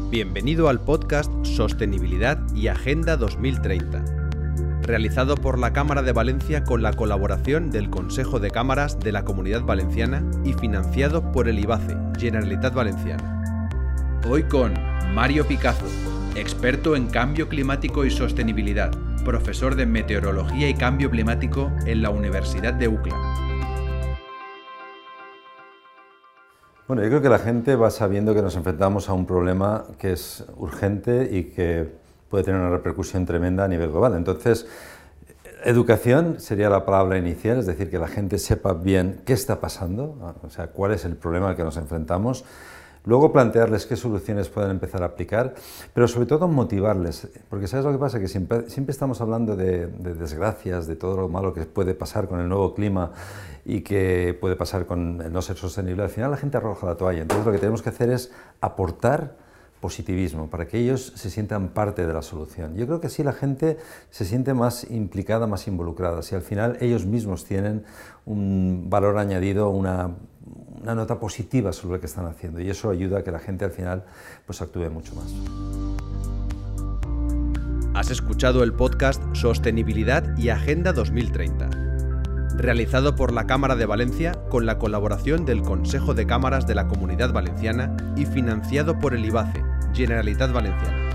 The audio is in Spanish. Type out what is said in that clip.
Bienvenido al podcast Sostenibilidad y Agenda 2030, realizado por la Cámara de Valencia con la colaboración del Consejo de Cámaras de la Comunidad Valenciana y financiado por el IBACE, Generalitat Valenciana. Hoy con Mario Picazo, experto en cambio climático y sostenibilidad, profesor de Meteorología y Cambio Climático en la Universidad de UCLA. Bueno, yo creo que la gente va sabiendo que nos enfrentamos a un problema que es urgente y que puede tener una repercusión tremenda a nivel global. Entonces, educación sería la palabra inicial, es decir, que la gente sepa bien qué está pasando, o sea, cuál es el problema al que nos enfrentamos. Luego plantearles qué soluciones pueden empezar a aplicar, pero sobre todo motivarles, porque ¿sabes lo que pasa? Que siempre estamos hablando de desgracias, de todo lo malo que puede pasar con el nuevo clima y que puede pasar con el no ser sostenible. Al final la gente arroja la toalla, entonces lo que tenemos que hacer es aportar positivismo para que ellos se sientan parte de la solución. Yo creo que así la gente se siente más implicada, más involucrada, si al final ellos mismos tienen un valor añadido, una nota positiva sobre lo que están haciendo, y eso ayuda a que la gente al final pues actúe mucho más. Has escuchado el podcast Sostenibilidad y Agenda 2030, realizado por la Cámara de Valencia con la colaboración del Consejo de Cámaras de la Comunidad Valenciana y financiado por el IBACE, Generalitat Valenciana.